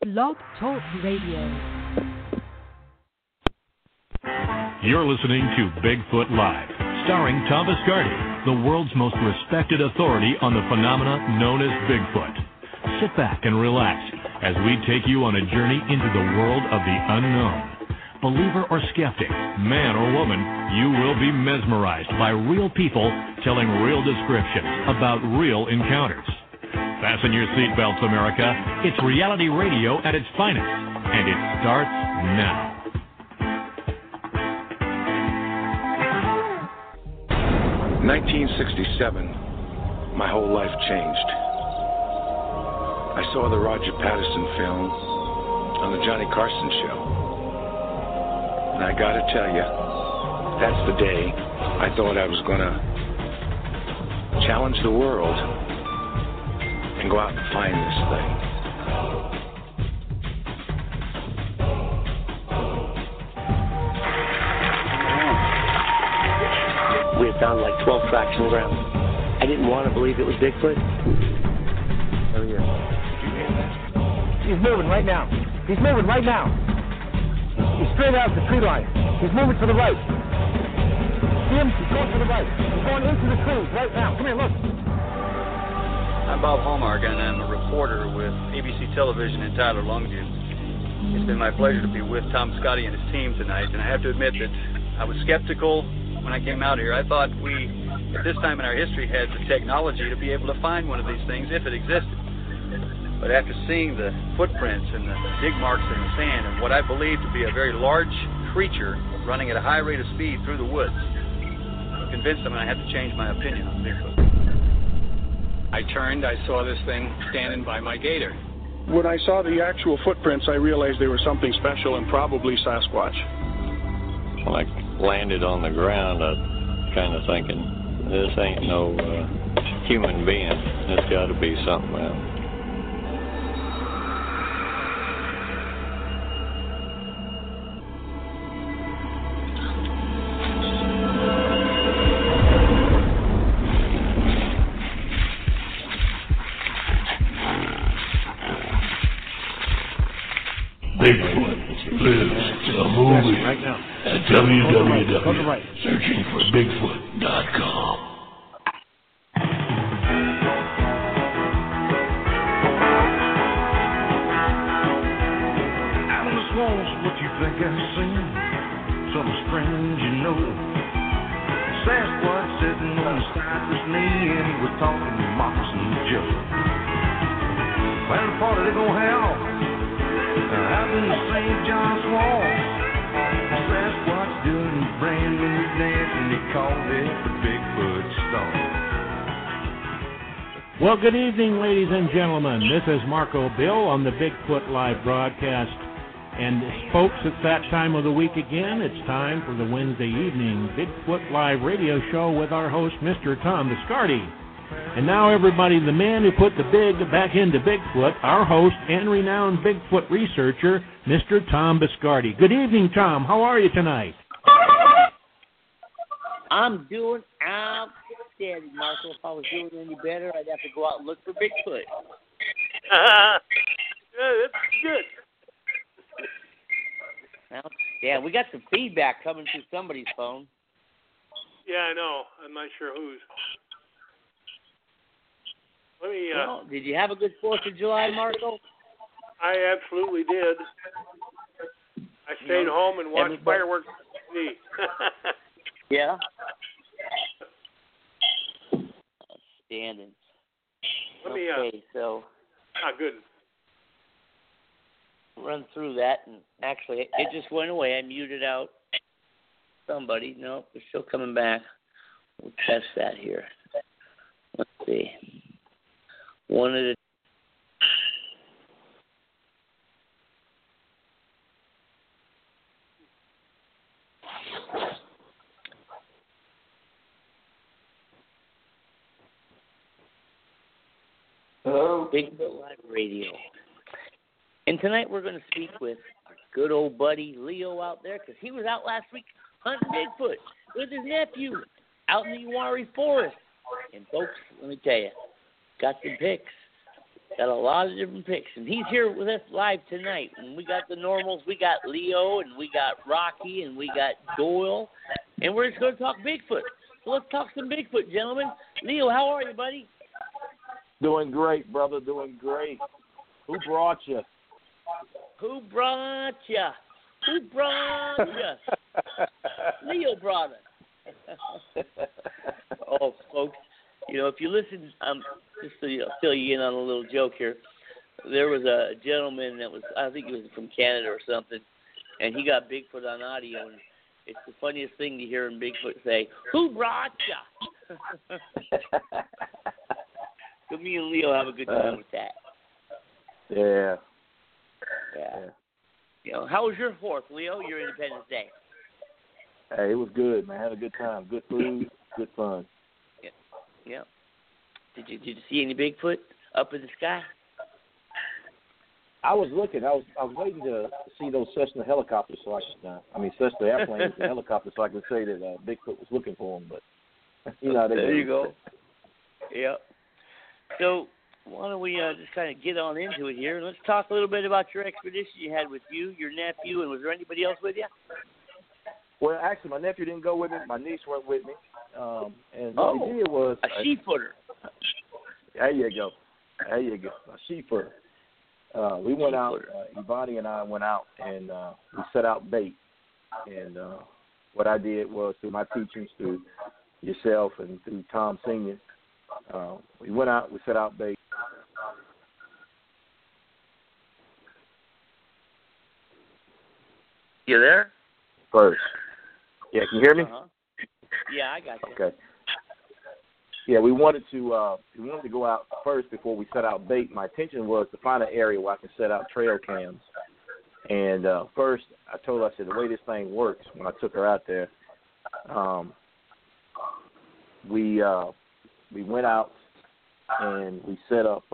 Blog Talk Radio. You're listening to Bigfoot Live, starring Tom Biscardi, the world's most respected authority on the phenomena known as Bigfoot. Sit back and relax as we take you on a journey into the world of the unknown. Believer or skeptic, man or woman, you will be mesmerized by real people telling real descriptions about real encounters. Fasten your seatbelts, America. It's reality radio at its finest, and it starts now. 1967, my whole life changed. I saw the Roger Patterson film on the Johnny Carson show. And I gotta tell you, that's the day I thought I was gonna challenge the world and go out and find this thing. We had found like 12 tracks on the ground. I didn't want to believe it was Bigfoot. Oh, yeah. He's moving right now. He's moving right now. He's straight out the tree line. He's moving to the right. See him? He's going to the right. He's going into the trees right now. Come here, look. I'm Bob Hallmark, and I'm a reporter with ABC Television in Tyler, Longview. It's been my pleasure to be with Tom Biscardi and his team tonight, and I have to admit that I was skeptical when I came out here. I thought we, at this time in our history, had the technology to be able to find one of these things if it existed. But after seeing the footprints and the dig marks in the sand and what I believe to be a very large creature running at a high rate of speed through the woods, I'm convinced I'm going to have to change my opinion on Bigfoot. I turned, I saw this thing standing by my gator. When I saw the actual footprints, I realized they were something special and probably Sasquatch. When I landed on the ground, I was kind of thinking, this ain't no human being. It's got to be something else. Bigfoot lives a movie right now. at www.searchingforbigfoot.com. I'm just lost what you think I've seen. Something strange, you know. Sasquatch sitting on the cypress knee, and he was talking to Moccasin Joe. Plan the party they gonna have out in the St. John's Wall. Sasquatch doing a brand new dance, and they called it the Bigfoot Stomp. Well, good evening, ladies and gentlemen. This is Marco Bill on the Bigfoot Live broadcast. And folks, it's that time of the week again. It's time for the Wednesday evening Bigfoot Live radio show with our host, Mr. Tom Biscardi. And now, everybody, the man who put the big back into Bigfoot, our host and renowned Bigfoot researcher, Mr. Tom Biscardi. Good evening, Tom. How are you tonight? I'm doing outstanding, Marco. If I was doing any better, I'd have to go out and look for Bigfoot. Yeah, that's good. Yeah, we got some feedback coming through somebody's phone. Yeah, I know. I'm not sure whose. Let me. Well, did you have a good 4th of July, Marco? I absolutely did. I stayed home and watched fireworks on TV. Yeah. Outstanding. Let me. Okay, so. Good. Run through that, and actually, it just went away. I muted out somebody. No, we're still coming back. We'll test that here. Let's see. One at a Hello, Bigfoot Live Radio. And tonight we're going to speak with our good old buddy Leo out there, because he was out last week hunting Bigfoot with his nephew out in the Uwharrie Forest. And folks, let me tell you, got some pics. Got a lot of different picks, and he's here with us live tonight. And we got the normals, we got Leo, and we got Rocky, and we got Doyle, and we're just going to talk Bigfoot. So let's talk some Bigfoot, gentlemen. Leo, how are you, buddy? Doing great, brother. Doing great. Who brought you? Who brought you? Who brought you? Leo brought us. Oh, folks, you know, if you listen, just to fill you in on a little joke here, there was a gentleman that was, I think he was from Canada or something, and he got Bigfoot on audio, and it's the funniest thing to hear him Bigfoot say, "Who brought ya?" So me and Leo have a good time with that. Yeah. You know, how was your 4th, Leo? Your Independence Day? Hey, it was good, man. I had a good time. Good food, good fun. Yeah. Did you see any Bigfoot up in the sky? I was looking. I was waiting to see those Cessna helicopters so I could. Cessna airplanes and helicopters so I could say that Bigfoot was looking for them. But you know how they there do. you go. Yep. So why don't we just kind of get on into it here? Let's talk a little bit about your expedition you had with you, your nephew, and was there anybody else with you? Well, actually, my nephew didn't go with me. My niece went with me. And what we did was a sheep-footer. There you go. A sheep-footer. We went out. Ivani and I went out and we set out bait. And what I did was through my teachings, through yourself and through Tom Sr., we went out. We set out bait. You there? First. Yeah, can you hear me? Uh-huh. Yeah, I got you. Okay. Yeah, we wanted to go out first before we set out bait. My intention was to find an area where I can set out trail cams. And first, I told her, I said, the way this thing works, when I took her out there, we went out and we set up.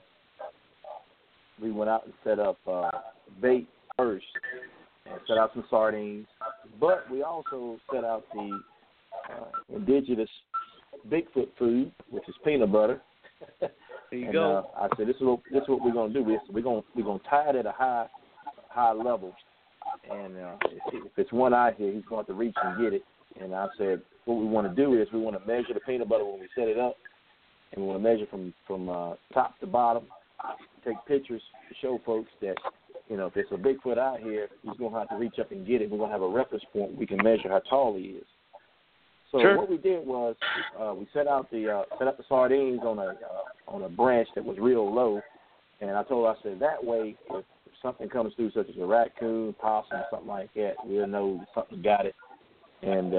We went out and set up bait first, and set out some sardines. But we also set out the indigenous Bigfoot food, which is peanut butter. There you and, go. I said, this is what we're gonna do. We're gonna tie it at a high level, and if it's one out here, he's going to reach and get it. And I said, what we want to do is we want to measure the peanut butter when we set it up, and we want to measure from top to bottom, take pictures to show folks that, you know, if it's a Bigfoot out here, he's going to have to reach up and get it. We're going to have a reference point. We can measure how tall he is. So What we did was we set up the sardines on a branch that was real low, and I told her, I said, that way if something comes through, such as a raccoon, possum, something like that, we'll know that something got it, and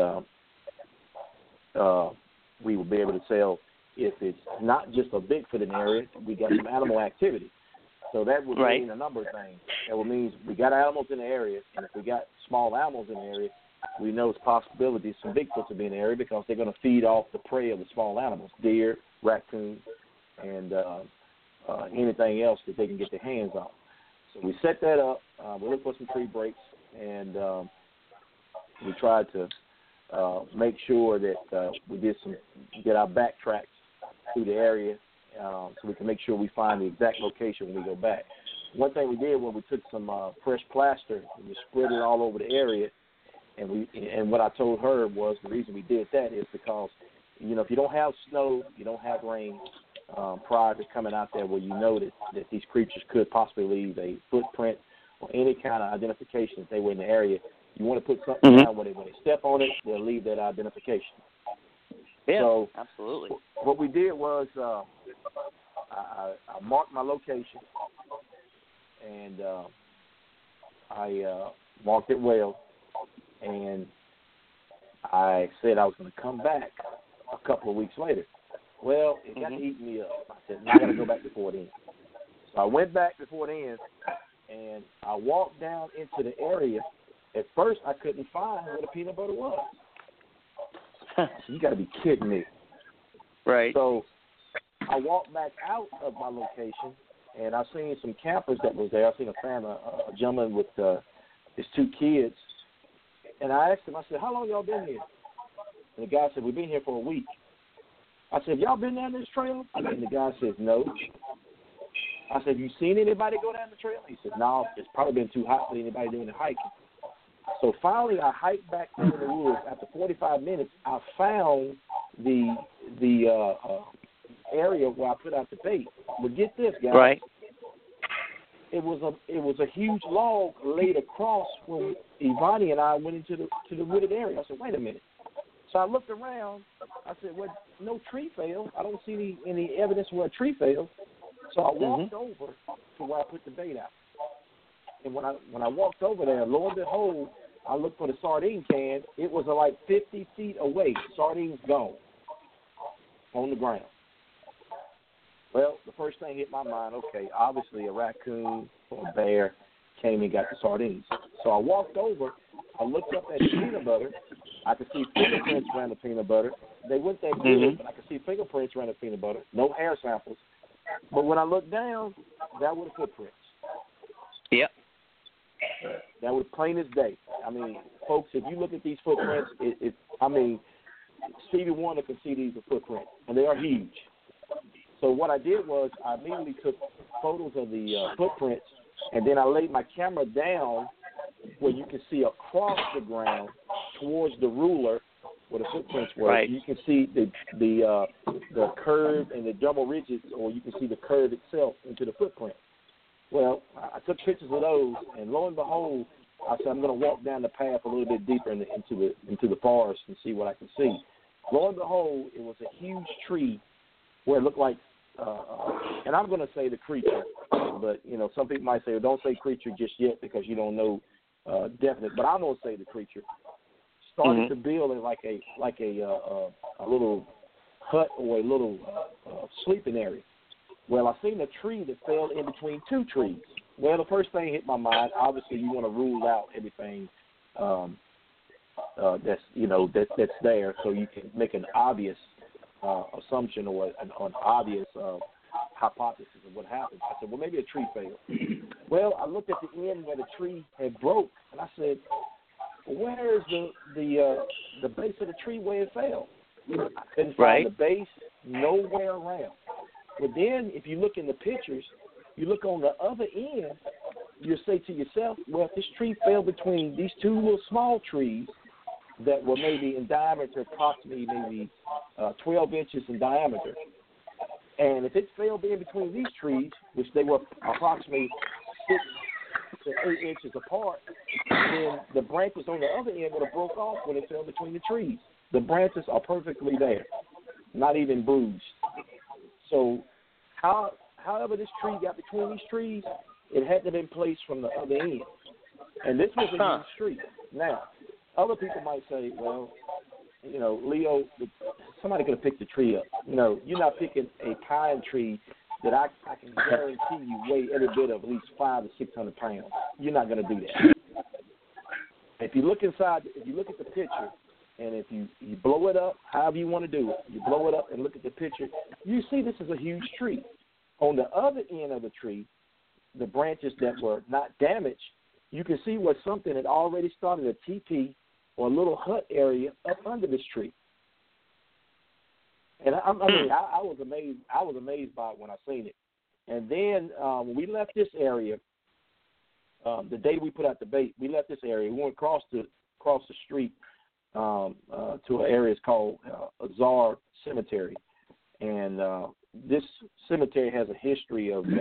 we will be able to tell if it's not just a Bigfoot in the area, we got some animal activity. So that would mean a number of things. That would mean we got animals in the area, and if we got small animals in the area, we know it's possibilities some Bigfoots will be in the area because they're going to feed off the prey of the small animals, deer, raccoons, and anything else that they can get their hands on. So we set that up. We looked for some tree breaks, and we tried to make sure that we get our backtracks through the area so we can make sure we find the exact location when we go back. One thing we did was we took some fresh plaster and we spread it all over the area. And what I told her was the reason we did that is because, you know, if you don't have snow, you don't have rain prior to coming out there where you know that these creatures could possibly leave a footprint or any kind of identification that they were in the area, you want to put something down where when they step on it, they'll leave that identification. Yeah, so absolutely. What we did was I marked my location, and I marked it well. And I said I was going to come back a couple of weeks later. Well, it got to eat me up. I said, I got to go back before it ends. So I went back before it ends, and I walked down into the area. At first, I couldn't find where the peanut butter was. So you got to be kidding me. Right. So I walked back out of my location, and I seen some campers that was there. I seen a gentleman with his two kids. And I asked him, I said, how long y'all been here? And the guy said, we've been here for a week. I said, y'all been down this trail? And the guy says, no. I said, have you seen anybody go down the trail? He said, no, it's probably been too hot for anybody doing the hiking. So finally, I hiked back through the woods. After 45 minutes, I found the area where I put out the bait. But get this, guys. Right. It was a huge log laid across when Ivani and I went into the wooded area. I said, wait a minute. So I looked around. I said, well, no tree fell. I don't see any evidence where a tree fell. So I walked over to where I put the bait out. And when I walked over there, lo and behold, I looked for the sardine can. It was like 50 feet away. Sardines gone on the ground. Well, the first thing hit my mind, okay, obviously a raccoon or a bear came and got the sardines. So I walked over. I looked up at the peanut butter. I could see fingerprints around the peanut butter. They weren't that good, but I could see fingerprints around the peanut butter. No hair samples. But when I looked down, that were the footprints. Yep. That was plain as day. I mean, folks, if you look at these footprints, Stevie Wonder could see these footprints, and they are huge. So what I did was I immediately took photos of the footprints, and then I laid my camera down where you can see across the ground towards the ruler where the footprints were. Right. You can see the curve and the double ridges, or you can see the curve itself into the footprint. Well, I took pictures of those, and lo and behold, I said I'm going to walk down the path a little bit deeper into the forest and see what I can see. Lo and behold, it was a huge tree where it looked like, and I'm going to say the creature, but some people might say, well, don't say creature just yet because you don't know definite. But I'm going to say the creature started to build like a little hut or a little sleeping area. Well, I seen a tree that fell in between two trees. Well, the first thing hit my mind. Obviously, you want to rule out everything that's there, so you can make an obvious assumption or an obvious hypothesis of what happened. I said, well, maybe a tree fell. Well, I looked at the end where the tree had broke, and I said, where is the base of the tree where it fell? I couldn't find the base nowhere around. But then if you look in the pictures, you look on the other end, you'll say to yourself, well, if this tree fell between these two little small trees that were maybe in diameter approximately maybe 12 inches in diameter, and if it fell in between these trees, which they were approximately 6 to 8 inches apart, then the branches on the other end would have broke off when it fell between the trees. The branches are perfectly there, not even bruised. So however this tree got between these trees, it had to have been placed from the other end. And this was a huge tree. Now, other people might say, well, Leo, somebody could have picked the tree up. You're not picking a pine tree that I can guarantee you weigh every bit of at least 500 to 600 pounds. You're not going to do that. If you look inside, if you look at the picture, and if you blow it up, however you want to do it, you blow it up and look at the picture, you see this is a huge tree. On the other end of the tree, the branches that were not damaged, you can see where something had already started a teepee or a little hut area up under this tree. And I was amazed. I was amazed by it when I seen it. And then when we left this area, the day we put out the bait, we left this area. We went across the street to an area called Azar Cemetery, and this cemetery has a history of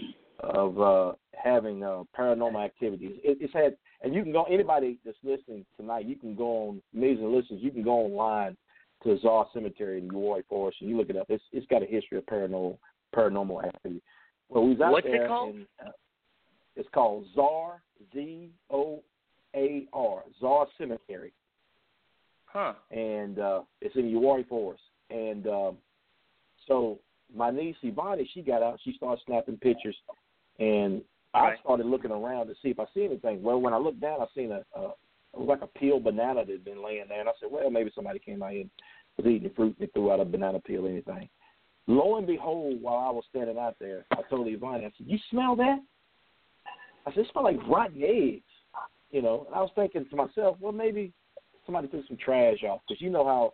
having paranormal activities. It's had, and you can go. Anybody that's listening tonight, you can go on. Amazing listeners, you can go online to Azar Cemetery in Uwharrie Forest, and you look it up. It's got a history of paranormal activity. Well, we was out What's there. It called? And, it's called Zar, Z-O-A-R, Zar Cemetery. Huh. And it's in Uwharrie Forest. And so my niece, Ivani, she got out. She started snapping pictures. And I started looking around to see if I see anything. Well, when I looked down, I seen it was like a peeled banana that had been laying there. And I said, well, maybe somebody came out here and was eating fruit and they threw out a banana peel or anything. Lo and behold, while I was standing out there, I told Ivani, I said, you smell that? I said, it smells like rotten eggs. And I was thinking to myself, well, maybe somebody threw some trash off, because you know how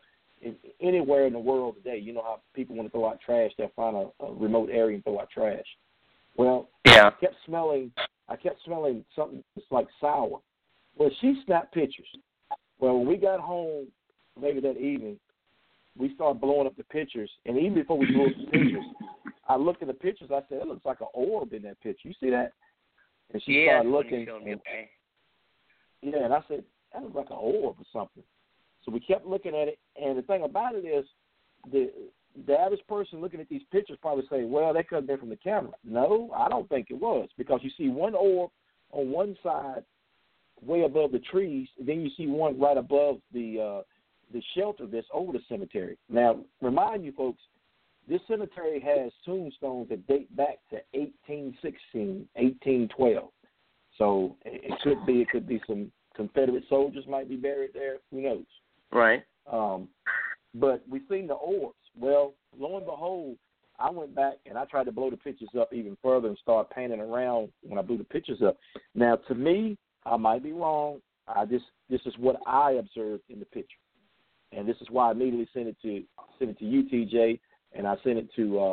anywhere in the world today, you know how people want to throw out trash, they'll find a remote area and throw out trash. Well, yeah. I kept smelling something that's like sour. Well, she snapped pictures. Well, when we got home later that evening, we started blowing up the pictures. And even before we blew up the pictures, I looked at the pictures. I said, it looks like an orb in that picture. You see that? And she started looking. And I said, that looks like an orb or something. So we kept looking at it. And the thing about it is the average person looking at these pictures probably say, well, that could have been from the camera. No, I don't think it was, because you see one orb on one side way above the trees, and then you see one right above the shelter that's over the cemetery. Now, remind you folks, this cemetery has tombstones that date back to 1816, 1812. So it could be some Confederate soldiers might be buried there. Who knows? Right. But we've seen the orbs. Well, lo and behold, I went back and I tried to blow the pictures up even further and start painting around when I blew the pictures up. Now, to me, I might be wrong. This is what I observed in the picture, and this is why I immediately sent it to you, TJ, and I sent it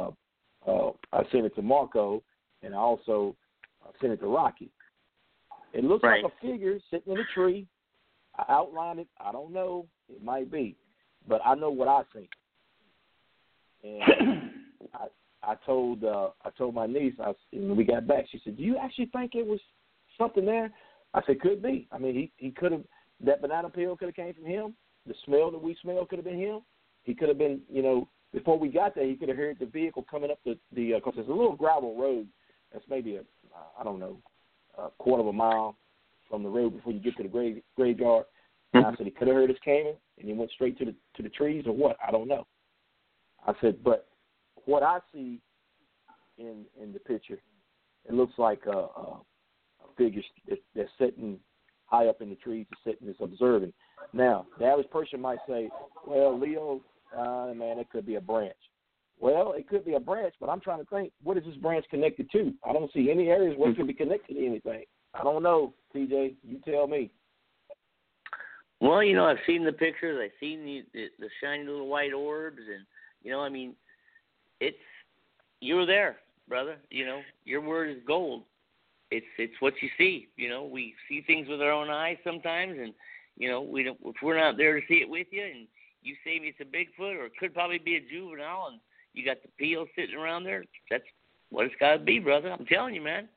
to Marco, and I also sent it to Rocky. It looks like a figure sitting in a tree. I outlined it. I don't know. It might be, but I know what I seen. And I told my niece, when we got back, she said, "Do you actually think it was something there?" I said, "Could be. I mean, he could have. That banana peel could have came from him. The smell that we smelled could have been him. He could have been, before we got there, he could have heard the vehicle coming up the because there's a little gravel road that's maybe a quarter of a mile from the road before you get to the graveyard." And I said, he could have heard us coming, and he went straight to the trees, or what? I don't know. I said, but what I see in the picture, it looks like a figure that's sitting high up in the trees, sitting is observing. Now, the average person might say, well, Leo, man, it could be a branch. Well, it could be a branch, but I'm trying to think, what is this branch connected to? I don't see any areas where it could be connected to anything. I don't know, TJ. You tell me. Well, I've seen the pictures. I've seen the shiny little white orbs, and you're there, brother. Your word is gold. It's what you see. We see things with our own eyes sometimes, and we don't. If we're not there to see it with you, and you say it's a Bigfoot, or it could probably be a juvenile, and you got the peel sitting around there, that's what it's got to be, brother. I'm telling you, man.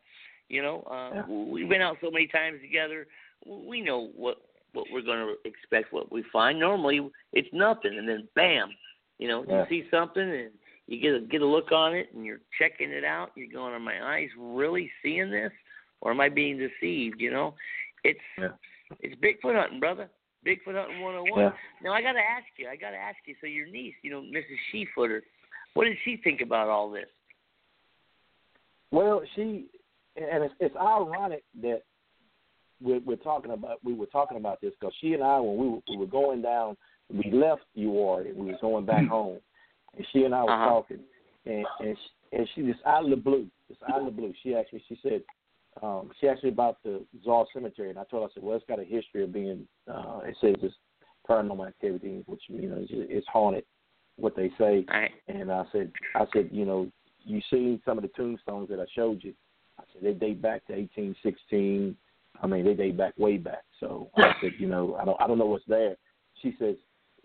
We've been out so many times together. We know what we're going to expect, what we find. Normally, it's nothing, and then bam, you see something, and you get a look on it, and you're checking it out. You're going, are my eyes really seeing this, or am I being deceived? It's Bigfoot hunting, brother. Bigfoot hunting 101. Yeah. Now I got to ask you. So your niece, Mrs. Sheefooter, what did she think about all this? Well, it's ironic that we were talking about this, because she and I, when we were going down, we left Uwharrie and we was going back home, and she and I were talking, and she just out of the blue, she asked me about the Czar Cemetery, and I told her, I said, well, it's got a history of being, it says it's paranormal activity, which it's haunted, what they say, and I said, you seen some of the tombstones that I showed you. I said, they date back to 1816. I mean, they date back way back. So I said, I don't know what's there. She says,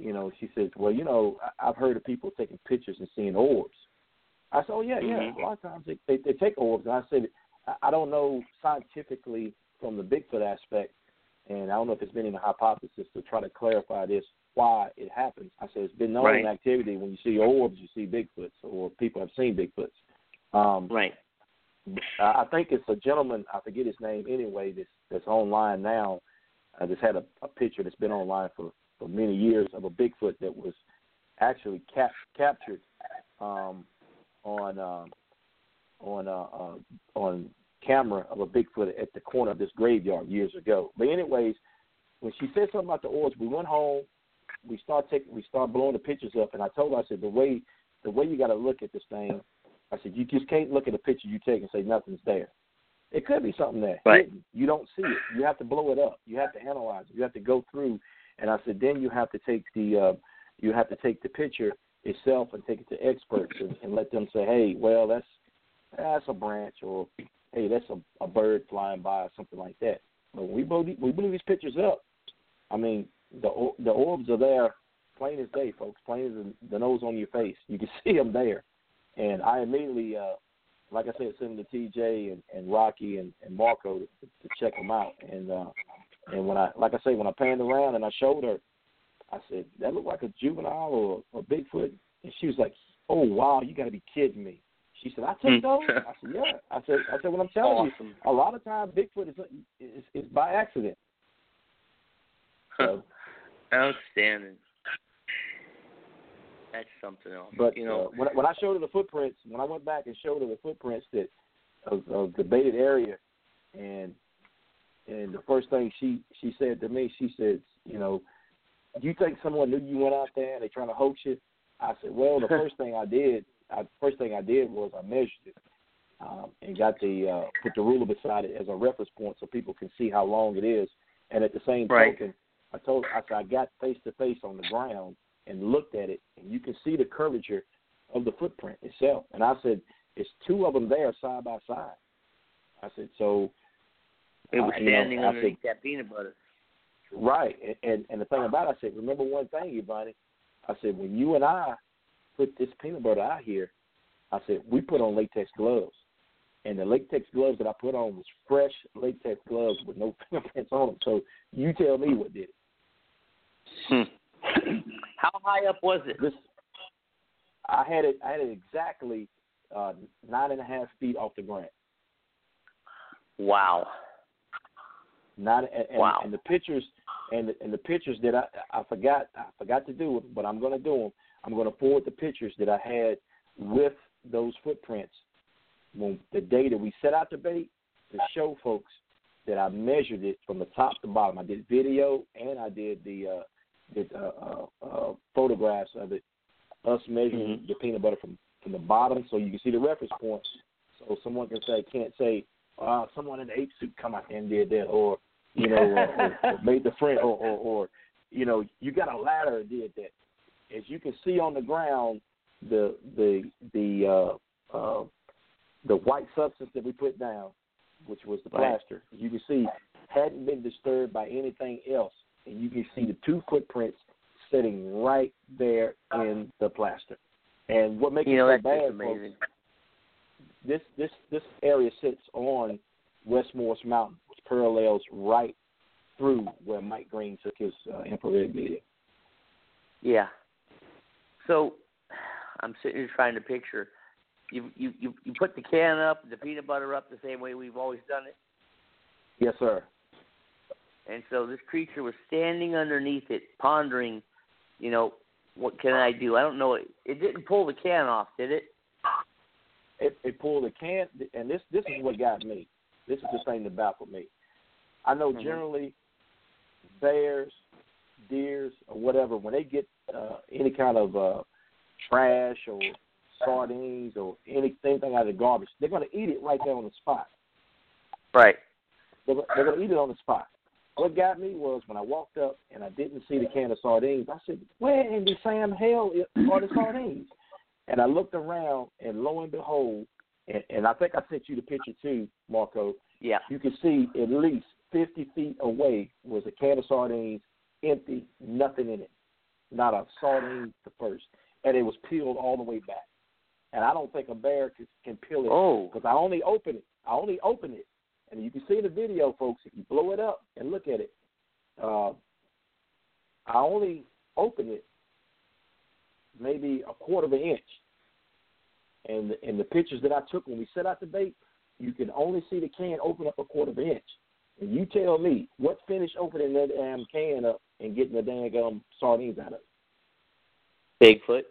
well, I've heard of people taking pictures and seeing orbs. I said, oh, yeah. A lot of times they take orbs. And I said, I don't know scientifically from the Bigfoot aspect, and I don't know if it's been in the hypothesis to try to clarify this, why it happens. I said, it's been known in activity when you see orbs, you see Bigfoots, or people have seen Bigfoots. Right. I think it's a gentleman, I forget his name anyway, that's online now. I just had a picture that's been online for many years of a Bigfoot that was actually captured on camera of a Bigfoot at the corner of this graveyard years ago. But anyways, when she said something about the orbs, we went home. We started blowing the pictures up, and I told her, I said, the way you got to look at this thing, I said, you just can't look at a picture you take and say nothing's there. It could be something there. Right. You don't see it. You have to blow it up. You have to analyze it. You have to go through. And I said, then you have to take the picture itself and take it to experts and let them say, hey, well, that's a branch, or hey, that's a bird flying by, or something like that. But when we blew these pictures up, I mean, the orbs are there, plain as day, folks, plain as the nose on your face. You can see them there. And I immediately, like I said, sent them to TJ and Rocky and Marco to check them out. And when I panned around and I showed her, I said, that looked like a juvenile or a Bigfoot. And she was like, oh, wow, you got to be kidding me. She said, I took those? I said, yeah. I said, what I'm telling you, a lot of times Bigfoot is by accident. So, outstanding. That's something else. But when I showed her the footprints, when I went back and showed her the footprints of the baited area, and the first thing she said to me, she said, do you think someone knew you went out there and they trying to hoax you? I said, well, the first thing I did was I measured it and got put the ruler beside it as a reference point so people can see how long it is. And at the same token, I said I got face to face on the ground and looked at it, and you can see the curvature of the footprint itself. And I said, it's two of them there side by side. I said, so it was standing underneath that peanut butter. Right, and the thing about it, I said, remember one thing, Yvonne. I said, when you and I put this peanut butter out here, I said, we put on latex gloves. And the latex gloves that I put on was fresh latex gloves with no fingerprints on them. So you tell me what did it. How high up was it? I had it exactly 9.5 feet off the ground. Wow. Wow. And the pictures and the pictures that I forgot to do it, but I'm going to do them. I'm going to forward the pictures that I had with those footprints when the day that we set out the bait to show folks that I measured it from the top to bottom. I did video and I did the photographs of it, us measuring the peanut butter from the bottom so you can see the reference point. So someone can't say, someone in the ape suit come out there and did that, or or made the friend, or you got a ladder and did that. As you can see on the ground, the white substance that we put down, which was the plaster, you can see hadn't been disturbed by anything else, and you can see the two footprints sitting right there in the plaster. And what makes it so bad, folks, this area sits on West Morris Mountain, which parallels right through where Mike Green took his infrared video. Yeah. So I'm sitting here trying to picture. You put the can up, the peanut butter up the same way we've always done it? Yes, sir. And so this creature was standing underneath it, pondering, what can I do? I don't know. It didn't pull the can off, did it? It pulled the can, and this is what got me. This is the thing that baffled me. I know generally bears, deers, or whatever, when they get any kind of trash or sardines or anything out of the garbage, they're going to eat it right there on the spot. Right. They're going to eat it on the spot. What got me was when I walked up and I didn't see the can of sardines, I said, where in the Sam hell are the sardines? And I looked around, and lo and behold, and I think I sent you the picture too, Marco. Yeah. You can see at least 50 feet away was a can of sardines, empty, nothing in it. Not a sardine the first. And it was peeled all the way back. And I don't think a bear can peel it because I only opened it. And you can see in the video, folks, if you blow it up and look at it, I only opened it maybe a quarter of an inch. And in the pictures that I took when we set out the bait, you can only see the can open up a quarter of an inch. And you tell me what finished opening that damn can up and getting the dang sardines out of it? Bigfoot.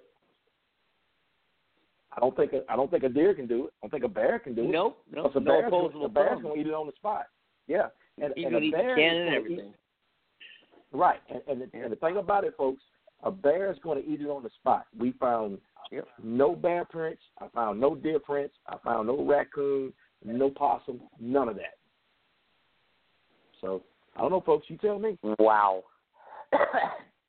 I don't think a deer can do it. I don't think a bear can do it. No bear's opposable going to eat it on the spot. Yeah. And you a can eat bear the can and everything. Right. And the thing about it, folks, a bear is going to eat it on the spot. We found no bear prints. I found no deer prints. I found no raccoon, no possum, none of that. So, I don't know, folks. You tell me. Wow.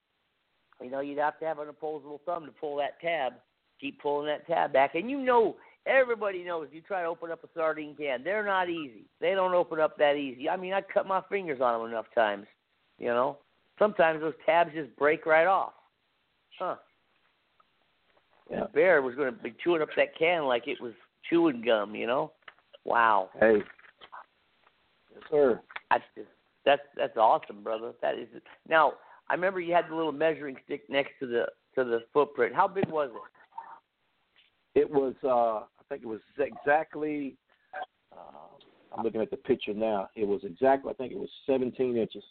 You'd have to have an opposable thumb to pull that tab. Keep pulling that tab back. And everybody knows you try to open up a sardine can. They're not easy. They don't open up that easy. I mean, I cut my fingers on them enough times, you know. Sometimes those tabs just break right off. Huh. Yeah. The bear was going to be chewing up that can like it was chewing gum, you know. Wow. Hey. Yes, sir. That's awesome, brother. That is. Now, I remember you had the little measuring stick next to the footprint. How big was it? It was, I think it was exactly, I'm looking at the picture now. It was exactly, I think it was 17 inches.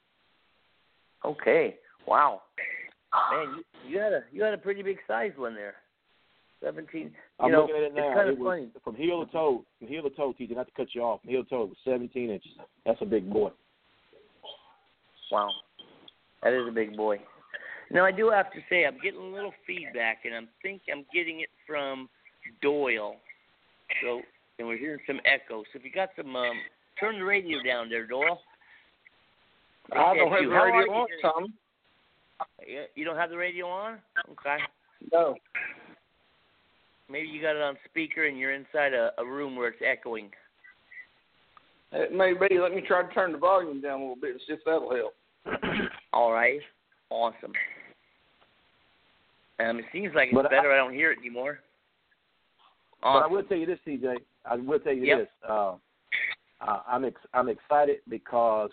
Okay. Wow. Man, you had a pretty big size one there. 17. I'm looking at it it's now. kind of It was funny. from heel to toe, TJ, not to cut you off. From heel to toe, it was 17 inches. That's a big boy. Wow. That is a big boy. Now, I do have to say, I'm getting a little feedback, and I think I'm getting it from Doyle. So, and we're hearing some echo. So if you got some, turn the radio down there, Doyle. I don't have the radio on, Tom. You don't have the radio on? Okay. No. Maybe you got it on speaker and you're inside a room where it's echoing. It may be. Let me try to turn the volume down a little bit and see if that'll help. All right. Awesome. It seems like it's better. I don't hear it anymore. Awesome. But I will tell you this, TJ. I will tell you this. I'm excited because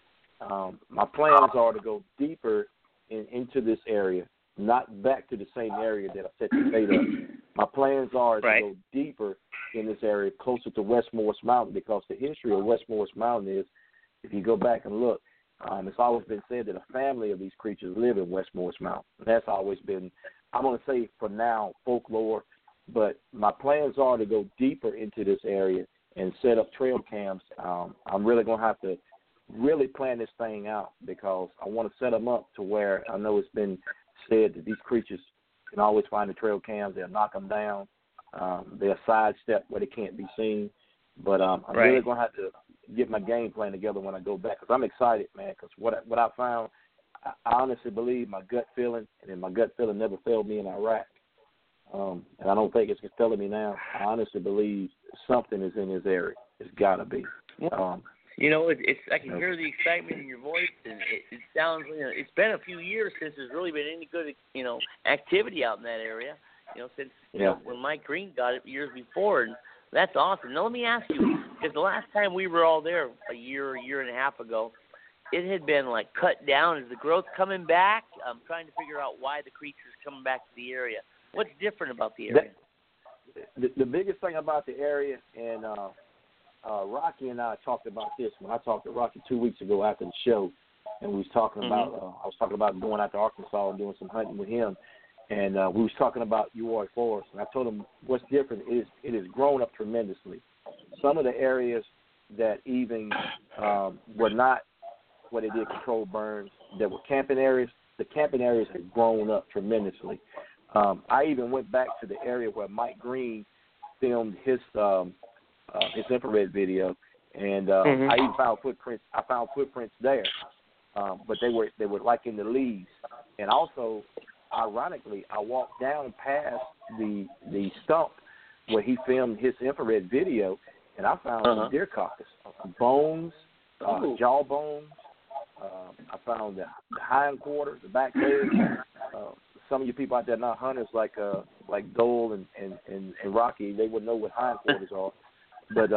my plans are to go deeper into this area, not back to the same area that I set the bait up. My plans are to go deeper in this area, closer to West Morris Mountain, because the history of West Morris Mountain is, if you go back and look, it's always been said that a family of these creatures live in West Morris Mountain. That's always been, I'm going to say for now, folklore, but my plans are to go deeper into this area and set up trail cams. I'm really going to have to really plan this thing out, because I want to set them up to where I know it's been said that these creatures can always find the trail cams. They'll knock them down. They'll sidestep where they can't be seen. But I'm really going to have to get my game plan together when I go back, because I'm excited, man, because what I found, I honestly believe my gut feeling, and my gut feeling never failed me in Iraq. And I don't think it's failing me now. I honestly believe something is in this area. It's got to be. It's I can hear the excitement in your voice, and it sounds, it's been a few years since there's really been any good, activity out in that area, since when Mike Green got it years before, and that's awesome. Now, let me ask you, because the last time we were all there a year and a half ago, it had been, cut down. Is the growth coming back? I'm trying to figure out why the creature's coming back to the area. What's different about the area? The biggest thing about the area, and Rocky and I talked about this when I talked to Rocky 2 weeks ago after the show, and we was talking about, I was talking about going out to Arkansas and doing some hunting with him. And we was talking about Uroy Forest, and I told him what's different is it has grown up tremendously. Some of the areas that even were not where they did controlled burns, that were camping areas, the camping areas have grown up tremendously. I even went back to the area where Mike Green filmed his infrared video, and I even found footprints. I found footprints there, but they were like in the leaves, and also. Ironically, I walked down past the stump where he filmed his infrared video, and I found some deer carcass, bones, jaw bones. I found the hind quarter, the back leg. Some of you people out there not hunters like Dole and Rocky, they would know what hind quarters are. But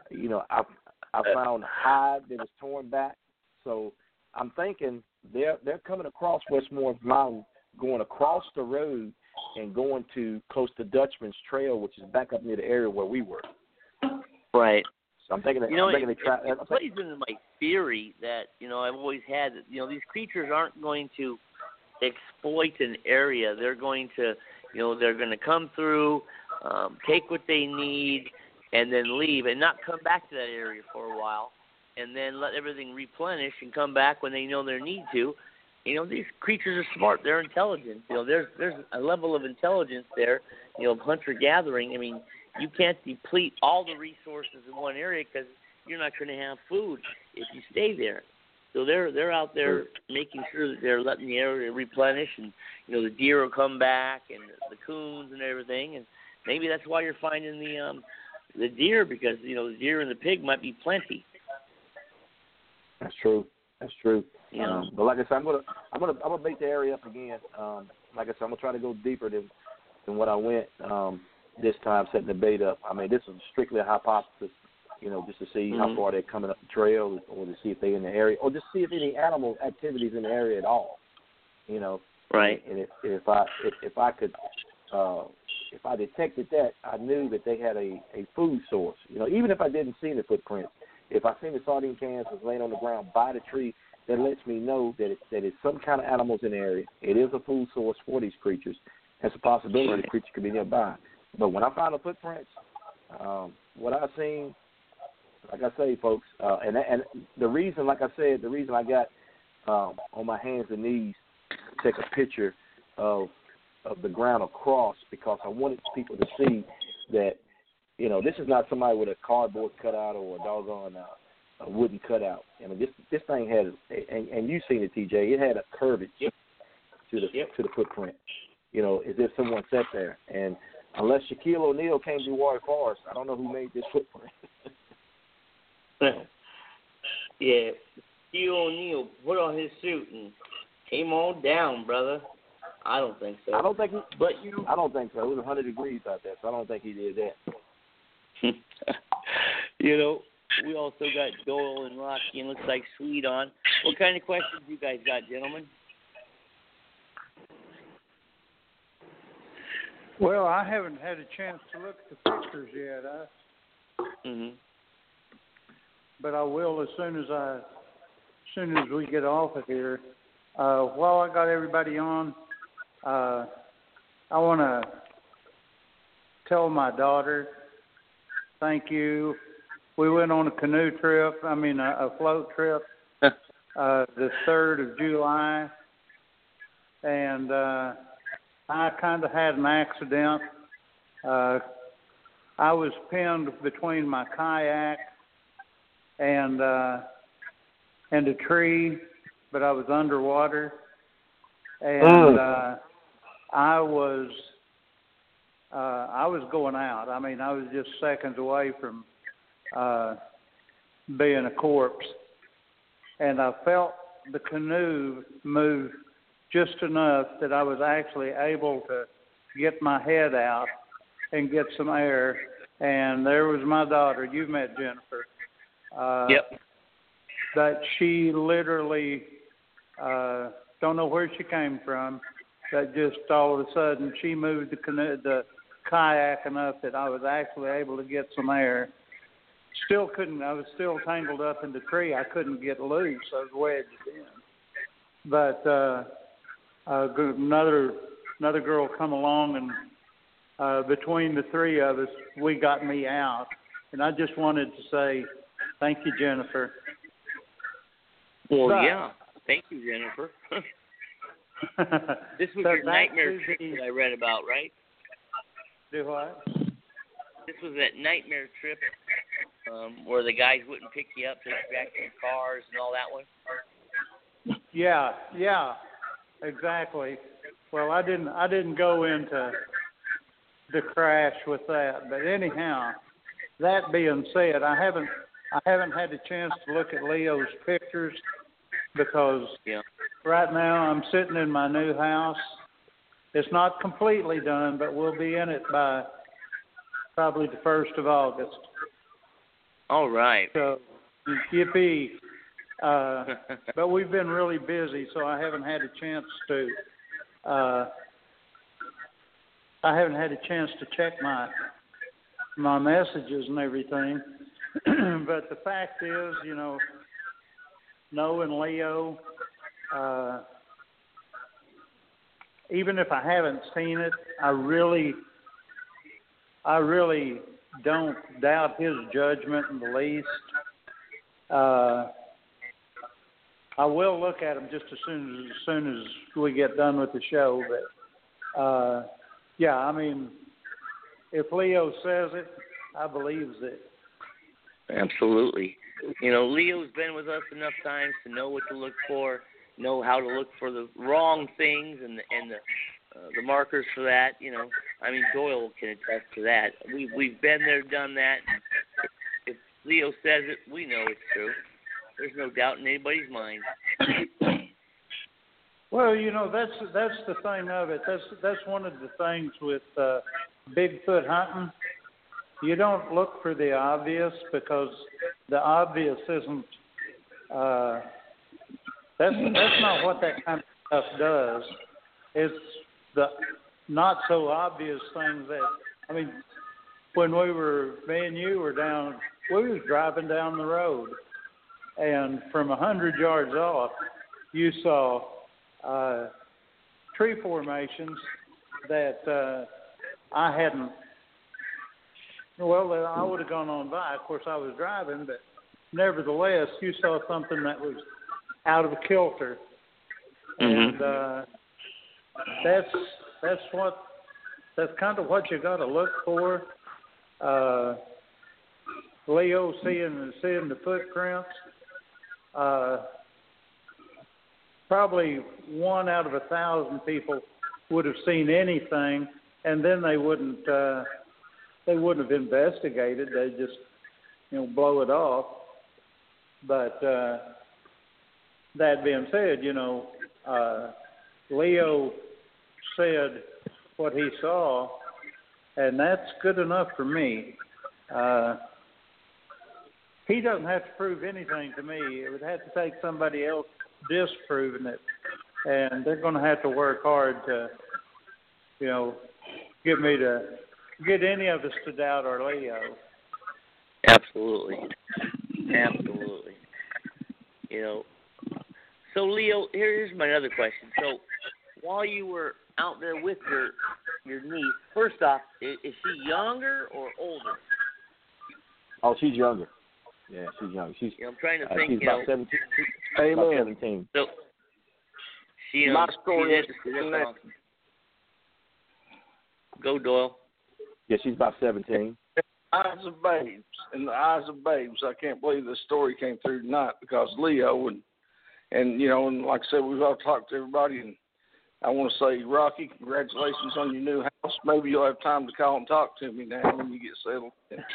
I found hide that was torn back. So I'm thinking they're coming across West Morris Mountain, going across the road and going to close to Dutchman's Trail, which is back up near the area where we were. Right. So I'm thinking it plays into my theory that, I've always had that, these creatures aren't going to exploit an area. They're going to, they're going to come through, take what they need, and then leave and not come back to that area for a while, and then let everything replenish and come back when they know they need to. These creatures are smart. They're intelligent. There's a level of intelligence there, of hunter-gathering. I mean, you can't deplete all the resources in one area because you're not going to have food if you stay there. So they're out there making sure that they're letting the area replenish, and, the deer will come back and the coons and everything. And maybe that's why you're finding the deer, because the deer and the pig might be plenty. That's true. Yeah. But like I said, I'm gonna make the area up again. Like I said, I'm gonna try to go deeper than what I went this time, setting the bait up. I mean, this is strictly a hypothesis, just to see how far they're coming up the trail, or to see if they're in the area, or just see if any animal activities in the area at all. Right. And if I could, if I detected that, I knew that they had a food source. Even if I didn't see the footprints, if I seen the sardine cans was laying on the ground by the tree, that lets me know that it's some kind of animals in the area. It is a food source for these creatures. It's a possibility the creature could be nearby. But when I found the footprints, what I've seen, like I say, folks, and the reason, like I said, the reason I got on my hands and knees to take a picture of the ground across, because I wanted people to see that, this is not somebody with a cardboard cutout or a doggone a wooden cutout. I mean, this thing had, and you've seen it, TJ. It had a curvature to the footprint. As if someone sat there. And unless Shaquille O'Neal came to Warwick Forest, I don't know who made this footprint. Yeah, Shaquille O'Neal put on his suit and came on down, brother. I don't think so. I don't think so. It was 100 degrees out there, so I don't think he did that. We also got Doyle and Rocky and looks like Sweet on. What kind of questions you guys got, gentlemen? Well, I haven't had a chance to look at the pictures yet. But I will as soon as we get off of here. While I got everybody on, I want to tell my daughter, thank you. We went on a canoe trip, a float trip, the 3rd of July, and I kind of had an accident. I was pinned between my kayak and a tree, but I was underwater, and I was going out. I was just seconds away from being a corpse, and I felt the canoe move just enough that I was actually able to get my head out and get some air, and there was my daughter. You met Jennifer. Yep. But she literally, don't know where she came from, but just all of a sudden she moved the kayak enough that I was actually able to get some air. I was still tangled up in the tree. I couldn't get loose. I was wedged in. But another girl come along, and between the three of us, we got me out. And I just wanted to say thank you, Jennifer. Well, yeah. Thank you, Jennifer. This was your nightmare trip that I read about, right? Do what? This was that nightmare trip where the guys wouldn't pick you up, take you back to your cars and all that one? Yeah, exactly. Well, I didn't go into the crash with that, but anyhow, that being said, I haven't had a chance to look at Leo's pictures because right now I'm sitting in my new house. It's not completely done, but we'll be in it by probably the 1st of August. All right. So, yippee. But we've been really busy, so I haven't had a chance to check my messages and everything. But the fact is, Noah and Leo, even if I haven't seen it, I really don't doubt his judgment in the least. I will look at them just as soon as we get done with the show. But if Leo says it, I believes it. Absolutely. Leo's been with us enough times to know what to look for, know how to look for the wrong things and the the markers for that. I mean, Doyle can attest to that. We've been there, done that. If Leo says it, we know it's true. There's no doubt in anybody's mind. Well, that's the thing of it. That's one of the things with Bigfoot hunting. You don't look for the obvious because the obvious isn't. That's not what that kind of stuff does. It's the not so obvious things that. I mean, when me and you were down, we was driving down the road, and from 100 yards off, you saw tree formations that I hadn't. Well, I would have gone on by. Of course, I was driving, but nevertheless, you saw something that was out of kilter, and that's kind of what you got to look for. Leo seeing the footprints. Probably 1 out of 1,000 people would have seen anything, and then they wouldn't have investigated. They'd just blow it off. But that being said, Leo said what he saw, and that's good enough for me. He doesn't have to prove anything to me. It would have to take somebody else disproving it, and they're going to have to work hard to, get any of us to doubt our Leo. Absolutely. So Leo, here's my other question. So while you were out there with your niece, first off, is she younger or older? Oh, she's younger. Yeah, she's young. I'm trying to think. She's about 17. Amen. About 17. So she. My story is awesome. Go, Doyle. Yeah, she's about 17. Eyes of babes, in the eyes of babes, I can't believe this story came through tonight because Leo and and like I said, we've all talked to everybody, and I want to say, Rocky, congratulations on your new house. Maybe you'll have time to call and talk to me now when you get settled.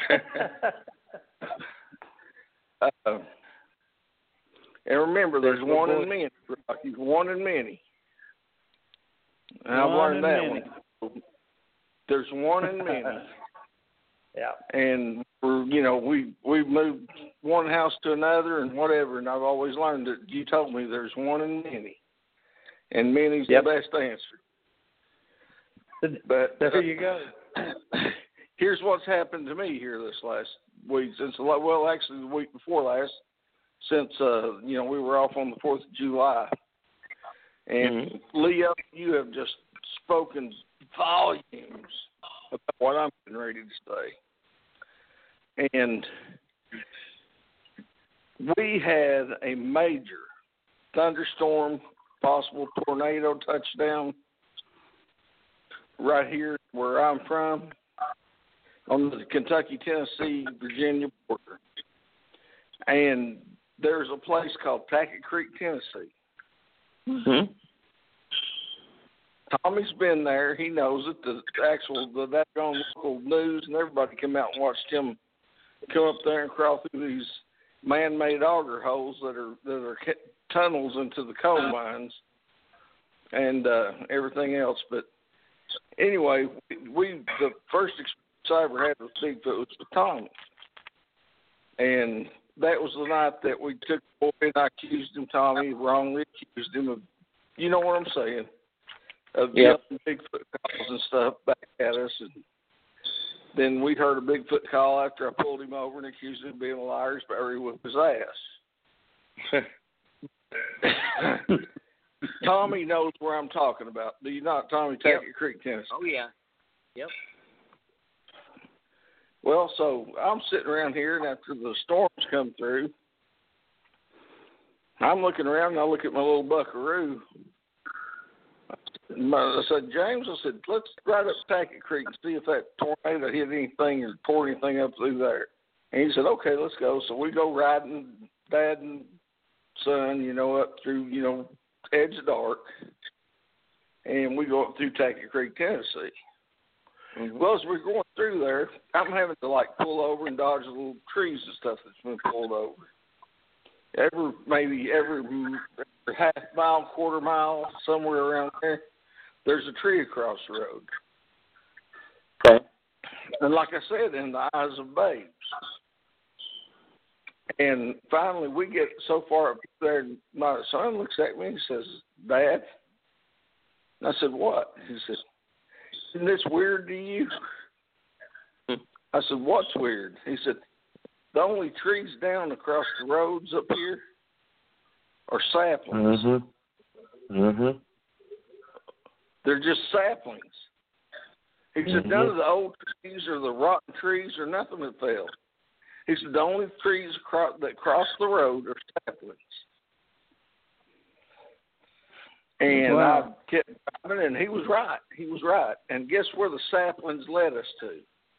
And remember, there's one in many, Rocky, one in many. And I've learned that one. There's one in many. Yeah. And we've moved one house to another and whatever, and I've always learned that you told me there's one in many, and many's the best answer. But there you go. Here's what's happened to me here this last week, actually the week before last, since we were off on the 4th of July, and Leo, you have just spoken volumes about what I'm getting ready to say. And we had a major thunderstorm, possible tornado touchdown right here where I'm from on the Kentucky, Tennessee, Virginia border. And there's a place called Tackett Creek, Tennessee. Mm-hmm. Tommy's been there. He knows it. That on local news and everybody come out and watched him come up there and crawl through these man-made auger holes that are tunnels into the coal mines and everything else. But anyway, the first experience I ever had with Bigfoot was with Tommy, and that was the night that we took the boy and I accused him, Tommy, wrongly accused him of, you know what I'm saying, of yelling Bigfoot calls and stuff back at us. And then we heard a Bigfoot call after I pulled him over and accused him of being a liar, Barry whipped his ass. Tommy knows where I'm talking about. Do you not, Tommy? Tackett Creek, Tennessee. Oh, yeah. Yep. Well, so I'm sitting around here, and after the storms come through, I'm looking around, and I look at my little buckaroo. I said, James, let's ride up Tackett Creek and see if that tornado hit anything or tore anything up through there. And he said, okay, let's go. So we go riding, Dad and son, up through, edge of dark. and we go up through Tackett Creek, Tennessee. Mm-hmm. Well, as we're going through there, I'm having to like pull over and dodge the little trees and stuff that's been pulled over. Maybe every half mile, quarter mile, somewhere around there, there's a tree across the road. Okay. And like I said, in the eyes of babes. And finally, we get so far up there, and my son looks at me and says, "Dad?" And I said, "What?" He said, "Isn't this weird to you?" I said, "What's weird?" He said, "The only trees down across the roads up here are saplings. Mm-hmm. Mm-hmm. They're just saplings." He said, "None of the old trees or the rotten trees or nothing that fell." He said, "The only trees that cross the road are saplings." And wow. I kept driving, and he was right. He was right. And guess where the saplings led us to?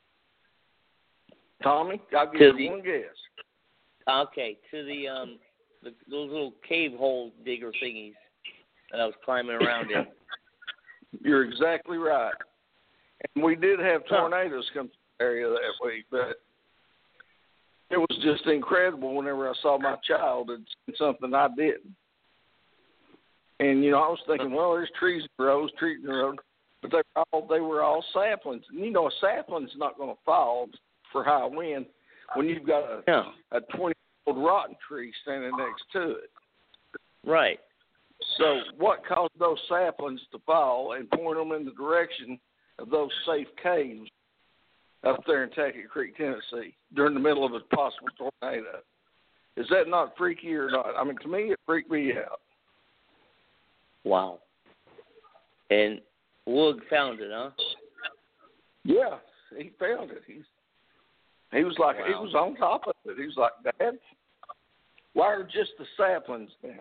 Tommy, I'll give you one guess. Okay, to those little cave hole digger thingies that I was climbing around in. You're exactly right. And we did have tornadoes come to the area that week, but it was just incredible whenever I saw my child and something I didn't. And, I was thinking, well, there's trees in the road, but they were all saplings. And, a sapling's not going to fall for high wind when you've got a 20-year-old rotten tree standing next to it. Right. So what caused those saplings to fall and point them in the direction of those safe caves up there in Tackett Creek, Tennessee, during the middle of a possible tornado? Is that not freaky or not? I mean, to me, it freaked me out. Wow. And Woog found it, huh? Yeah, he found it. He was like, he was on top of it. He was like, "Dad, why are just the saplings down?"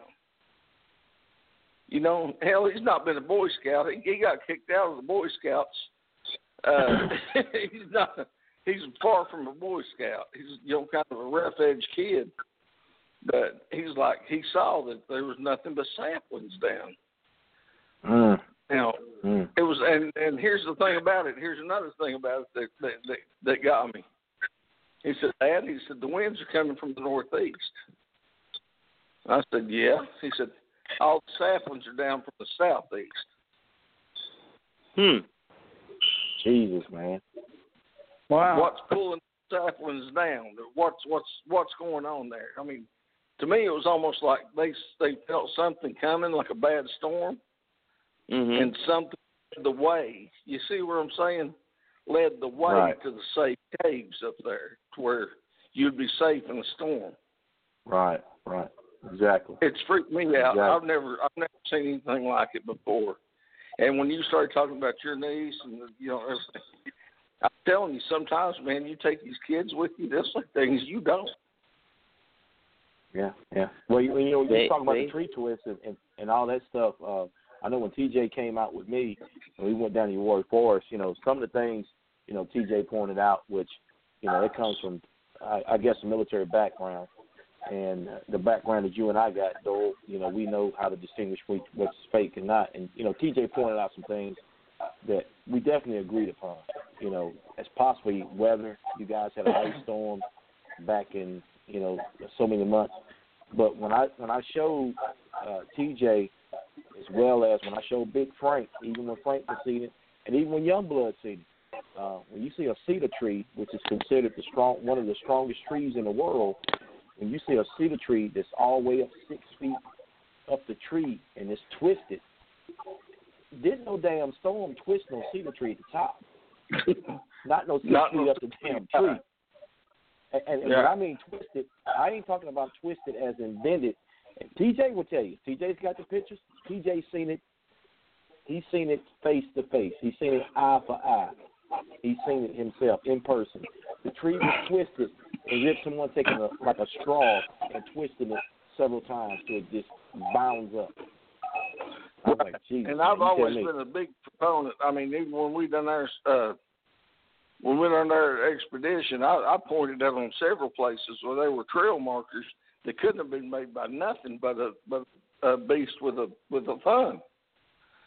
Hell, he's not been a Boy Scout. He got kicked out of the Boy Scouts. He's far from a Boy Scout. He's, kind of a rough-edged kid. But he's like, he saw that there was nothing but saplings down. It was, and here's the thing about it. Here's another thing about it that got me. He said, "Dad," he said, "the winds are coming from the northeast." I said, "Yeah." He said, "All the saplings are down from the southeast." Jesus, man. Wow. What's pulling the saplings down? What's going on there? I mean, to me, it was almost like they felt something coming, like a bad storm, and something led the way. You see what I'm saying? Led the way to the safe caves up there, to where you'd be safe in a storm. Right. Exactly. It's freaked me out. I've never seen anything like it before. And when you started talking about your niece and everything, I'm telling you, sometimes, man, you take these kids with you. There's like things you don't. Yeah. Well, you're talking about the tree twists and all that stuff. I know when TJ came out with me and we went down to Warwick Forest, some of the things, TJ pointed out, which, it comes from, I guess, a military background. And the background that you and I got, Dole, we know how to distinguish what's fake and not. And, TJ pointed out some things that we definitely agreed upon. As possibly weather. You guys had a ice storm back in, so many months. But when I showed TJ, as well as when I showed Big Frank, even when Frank could see it, and even when Youngblood seen it, when you see a cedar tree, which is considered one of the strongest trees in the world, when you see a cedar tree that's all the way up 6 feet up the tree and it's twisted, didn't no damn storm twist no cedar tree at the top. Not no 6 feet up the damn tree. And when I mean twisted, I ain't talking about twisted as in bended. And TJ will tell you. TJ's got the pictures. TJ's seen it. He's seen it face to face. He's seen it eye for eye. He's seen it himself in person. The tree was twisted as if someone taking a straw and twisted it several times so it just bounds up. I'm like, geez, and I've always been a big proponent. I mean, even when we done our when we went on our expedition, I pointed out on several places where there were trail markers that couldn't have been made by nothing but a beast with a thumb.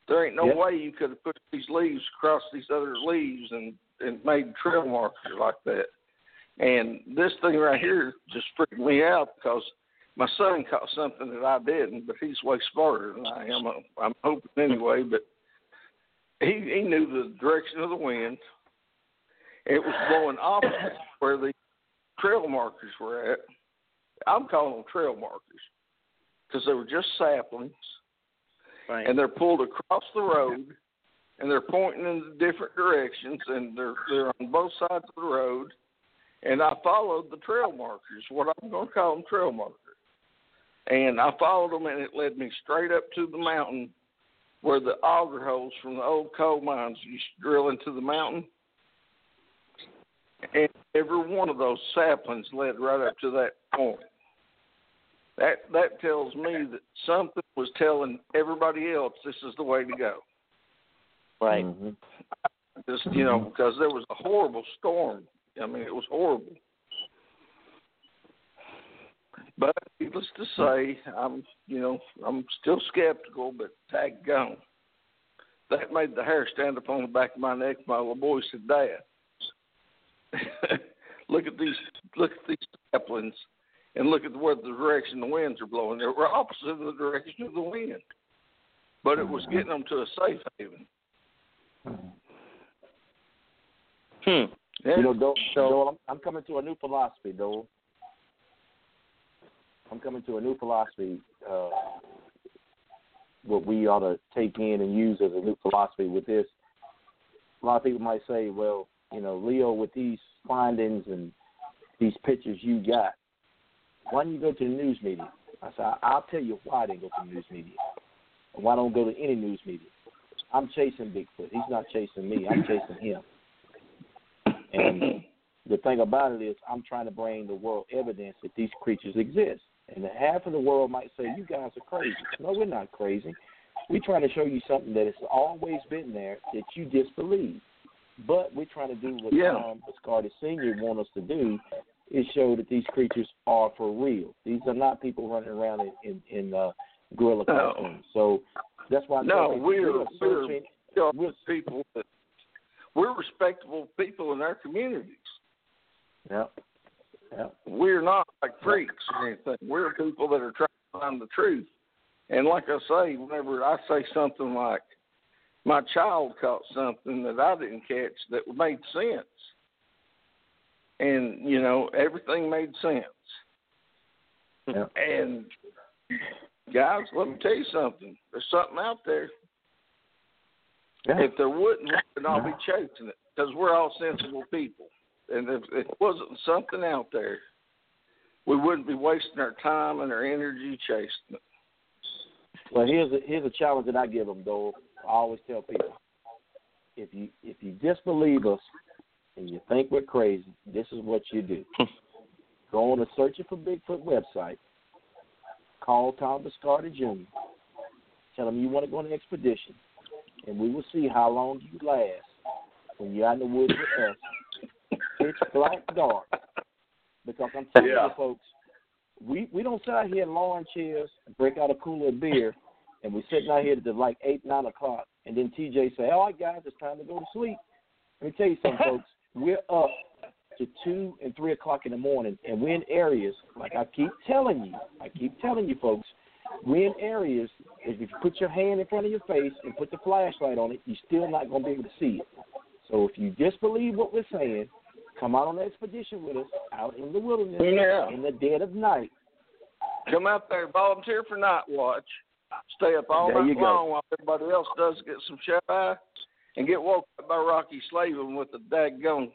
There ain't no way you could have put these leaves across these other leaves and made trail markers like that. And this thing right here just freaked me out because my son caught something that I didn't, but he's way smarter than I am. I'm hoping anyway, but he knew the direction of the wind. It was blowing opposite where the trail markers were at. I'm calling them trail markers because they were just saplings. Right. And they're pulled across the road, and they're pointing in different directions, and they're on both sides of the road. And I followed the trail markers, what I'm going to call them trail markers. And I followed them, and it led me straight up to the mountain where the auger holes from the old coal mines used to drill into the mountain. And every one of those saplings led right up to that point. That tells me that something was telling everybody else this is the way to go. Right. Mm-hmm. Just, because there was a horrible storm. I mean, it was horrible. But needless to say, I'm still skeptical, but daggone. That made the hair stand up on the back of my neck. My little boy said, "Dad, look at these saplings. And look at where the direction the winds are blowing. They were opposite of the direction of the wind. But it was getting them to a safe haven." Yeah. Joel, I'm coming to a new philosophy, Joel. I'm coming to a new philosophy, what we ought to take in and use as a new philosophy with this. A lot of people might say, well, Leo, with these findings and these pictures you got, why don't you go to the news media? I said, I'll tell you why I didn't go to the news media. And why I don't go to any news media. I'm chasing Bigfoot. He's not chasing me. I'm chasing him. And the thing about it is I'm trying to bring the world evidence that these creatures exist. And half of the world might say, you guys are crazy. No, we're not crazy. We're trying to show you something that has always been there that you disbelieve. But we're trying to do what Tom Biscardi Sr. wants us to do, is show that these creatures are for real. These are not people running around in gorilla costumes. So that's why we're people that we're respectable people in our communities. Yeah. We're not like freaks or anything. We're people that are trying to find the truth. And like I say, whenever I say something like, my child caught something that I didn't catch that made sense. And, everything made sense. Yeah. And, guys, let me tell you something. There's something out there. Yeah. If there wouldn't, we'd all be chasing it because we're all sensible people. And if it wasn't something out there, we wouldn't be wasting our time and our energy chasing it. Well, here's a challenge that I give them, though. I always tell people, if you disbelieve us and you think we're crazy, this is what you do. Go on the Searching for Bigfoot website. Call Tom Biscardi Jr. Tell him you want to go on an expedition, and we will see how long you last when you're out in the woods with us. Pitch black dark. Because I'm telling you, folks, we don't sit out here in lawn chairs and break out a cooler of beer, and we're sitting out here to like 8, 9 o'clock, and then TJ say, all right, guys, it's time to go to sleep. Let me tell you something, folks. We're up to 2 and 3 o'clock in the morning, and we're in areas, like I keep telling you, folks, we're in areas, if you put your hand in front of your face and put the flashlight on it, you're still not going to be able to see it. So if you disbelieve what we're saying, come out on an expedition with us out in the wilderness in the dead of night. Come out there, volunteer for night watch. Stay up all night long while everybody else does get some shut eye and get woke up by Rocky Slavin with the daggone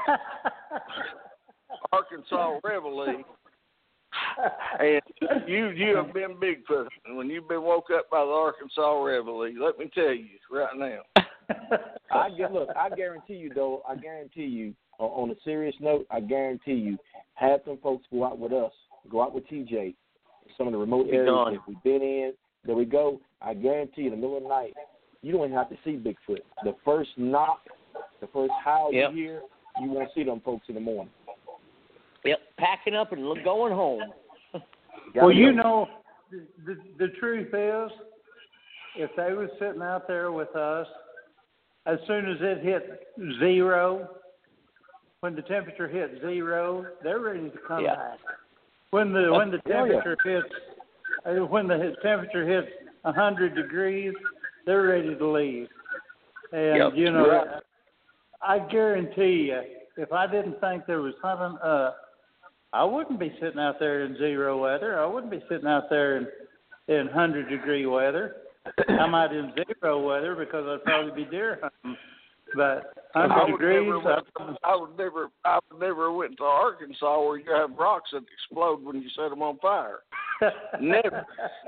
Arkansas Reveille. And you have been Bigfoot. And when you've been woke up by the Arkansas Reveille, let me tell you right now. I guarantee you, though, on a serious note, I guarantee you, have some folks go out with us, go out with TJ, some of the remote areas that we've been in. There we go. I guarantee you, in the middle of the night, you don't even have to see Bigfoot. The first knock, the first howl you hear, you won't see them folks in the morning. Yep, packing up and going home. Well, the truth is, if they were sitting out there with us, as soon as it hit 0, when the temperature hit 0, they're ready to come back. When the temperature hits 100 degrees, they're ready to leave. And you know, I guarantee you, if I didn't think there was something up, I wouldn't be sitting out there in 0 weather. I wouldn't be sitting out there in 100-degree weather. I'm out in 0 weather because I'd probably be deer hunting. But 100 degrees. I would never went to Arkansas where you have rocks that explode when you set them on fire. Never.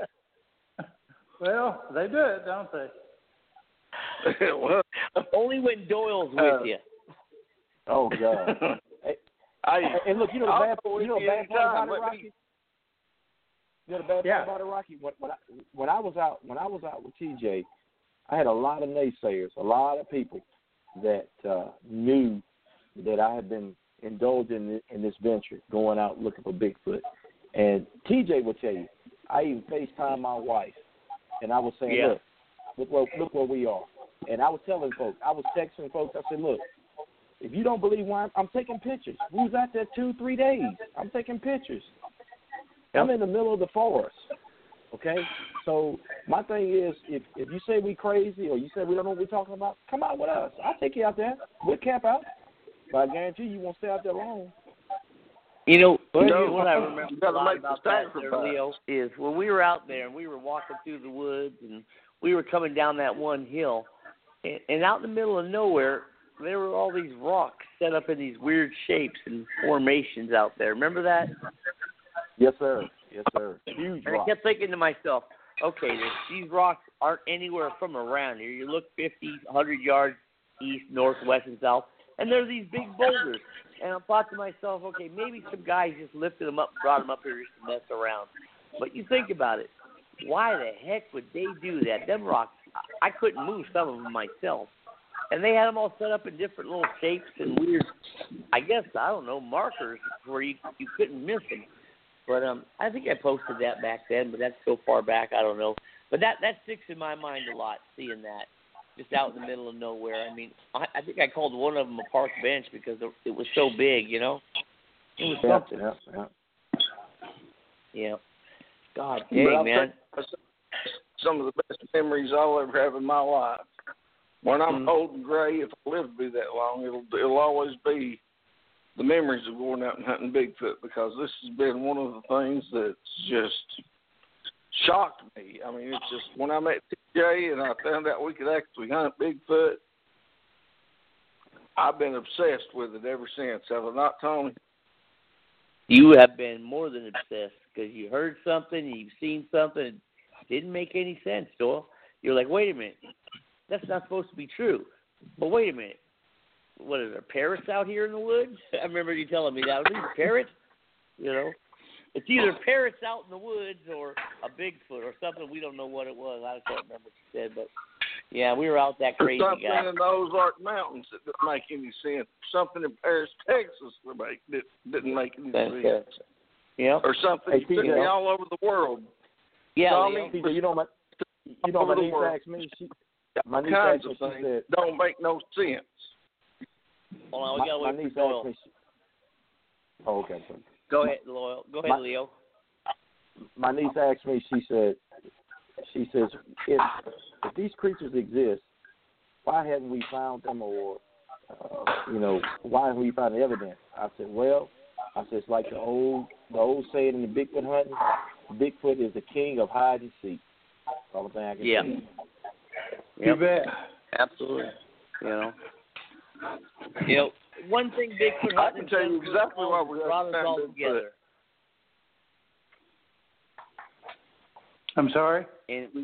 Well, they do it, don't they? Well, only when Doyle's with you. Oh God. And look, you know the bad part about it, Rocky. You know the bad part about it, Rocky. When I was out with TJ, I had a lot of naysayers, a lot of people that knew that I had been indulging in this venture, going out looking for Bigfoot. And TJ will tell you, I even FaceTimed my wife, and I was saying, look where we are. And I was telling folks, I was texting folks, I said, look, if you don't believe why I'm taking pictures. We was out there 2-3 days. I'm taking pictures. I'm in the middle of the forest. Okay? So my thing is, if you say we crazy or you say we don't know what we're talking about, come out with us. I'll take you out there. We'll camp out. But I guarantee you won't stay out there long. You know, what I remember a lot about that there, Leo, is when we were out there and we were walking through the woods and we were coming down that one hill, and out in the middle of nowhere, there were all these rocks set up in these weird shapes and formations out there. Remember that? Yes, sir. Yes, sir. Huge and rocks. I kept thinking to myself, okay, these rocks aren't anywhere from around here. You look 50, 100 yards east, north, west, and south, and there are these big boulders. And I thought to myself, okay, maybe some guys just lifted them up and brought them up here just to mess around. But you think about it. Why the heck would they do that? Them rocks, I couldn't move some of them myself. And they had them all set up in different little shapes and weird, I guess, I don't know, markers where you couldn't miss them. But I think I posted that back then, but that's so far back, I don't know. But that sticks in my mind a lot, seeing that, just out in the middle of nowhere. I mean, I think I called one of them a park bench because it was so big, you know? It was something. Yeah. God dang, man. Some of the best memories I'll ever have in my life. When I'm old and gray, if I live to be that long, it'll always be the memories of going out and hunting Bigfoot, because this has been one of the things that's just shocked me. I mean, it's just when I met TJ and I found out we could actually hunt Bigfoot, I've been obsessed with it ever since. Have I not, Tony? You have been more than obsessed because you heard something, you've seen something, it didn't make any sense, Doyle. You're like, wait a minute, that's not supposed to be true. But wait a minute, what is there, parrots out here in the woods? I remember you telling me that. Are these parrots? You know, it's either parrots out in the woods or a Bigfoot or something. We don't know what it was. I can't remember what you said, but yeah, we were out that crazy something guy. in the Ozark Mountains that didn't make any sense. Something in Paris, Texas didn't make any sense. Yeah. Or something all over the world. Yeah, Tommy, you know my niece asked me. My niece kinds asked of me. things She said, don't make no sense. Hold on, we got to wait for Doyle. Oh, okay. Go ahead, Leo. My niece asked me. She says, if these creatures exist, why haven't we found them, or why haven't we found the evidence? I said, it's like the old saying in the Bigfoot hunting. Bigfoot is the king of hide and seek. That's all the thing I can say. You bet. Absolutely. You know, one thing Bigfoot I can tell you exactly why we brought us all together. I'm sorry? And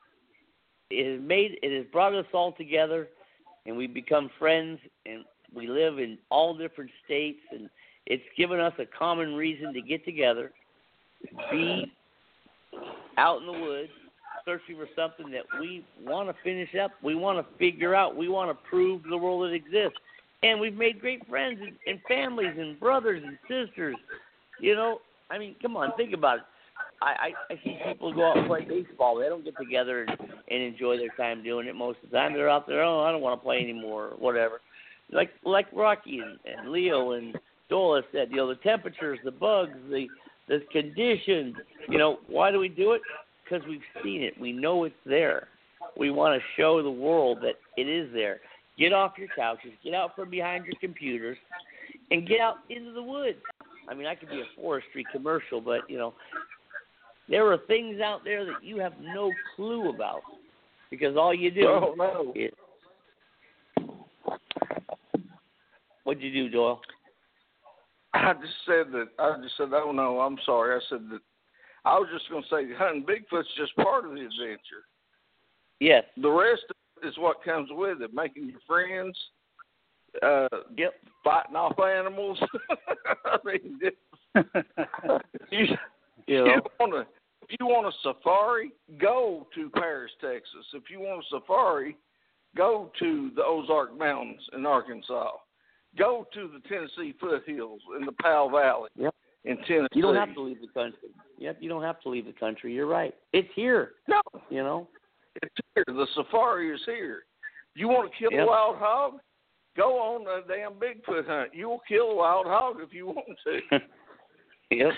it has brought us all together, and we've become friends, and we live in all different states, and it's given us a common reason to get together, be out in the woods, searching for something that we want to finish up, we want to figure out, we want to prove to the world it exists. And we've made great friends and families and brothers and sisters. You know, I mean, come on, think about it. I see people go out and play baseball. They don't get together and enjoy their time doing it most of the time. They're out there, I don't want to play anymore or whatever. Like Rocky and Leo and Doyle have said, the temperatures, the bugs, the conditions, why do we do it? Because we've seen it. We know it's there. We want to show the world that it is there. Get off your couches, get out from behind your computers, and get out into the woods. I mean, I could be a forestry commercial, but, there are things out there that you have no clue about because all you do is... What'd you do, Doyle? I just said, oh, no, I'm sorry. I said that I was just going to say hunting Bigfoot's just part of the adventure. Yes. The rest is what comes with it, making your friends, fighting off animals. I mean, if you want a safari, go to Paris, Texas. If you want a safari, go to the Ozark Mountains in Arkansas. Go to the Tennessee foothills in the Powell Valley in Tennessee. You don't have to leave the country. Yep, you don't have to leave the country. You're right. It's here. No. It's here. The safari is here. You want to kill a wild hog? Go on a damn Bigfoot hunt. You will kill a wild hog if you want to. Yep.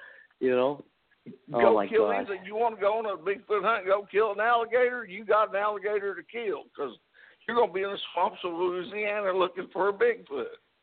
Go kill him. You want to go on a Bigfoot hunt, go kill an alligator, you got an alligator to kill because you're going to be in the swamps of Louisiana looking for a Bigfoot.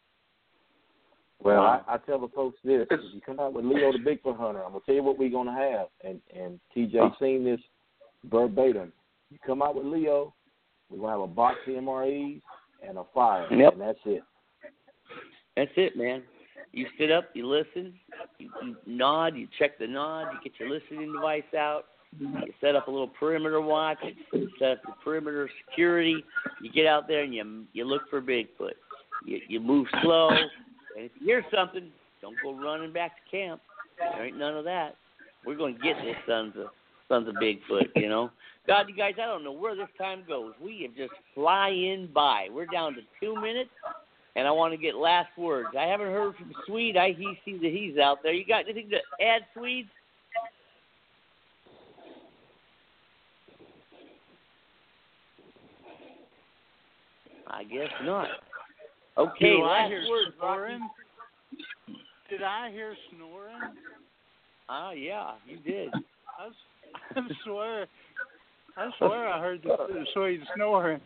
Well, I tell the folks this. If you come out with Leo the Bigfoot Hunter, I'm going to tell you what we're going to have. And TJ seen this verbatim. You come out with Leo, we're going to have a box of MREs and a fire. Yep. And that's it. That's it, man. You sit up, you listen, you nod, you check the nod, you get your listening device out, you set up a little perimeter watch, you set up the perimeter security, you get out there and you look for Bigfoot. You move slow, and if you hear something, don't go running back to camp. There ain't none of that. We're going to get this sons of Bigfoot, God, you guys, I don't know where this time goes. We have just flying by. We're down to 2 minutes. And I want to get last words. I haven't heard from Swede. He sees that he's out there. You got anything to add, Swede? I guess not. Okay, last words, snoring? Did I hear snoring? Oh, yeah, you did. I swear I heard the Swede snoring.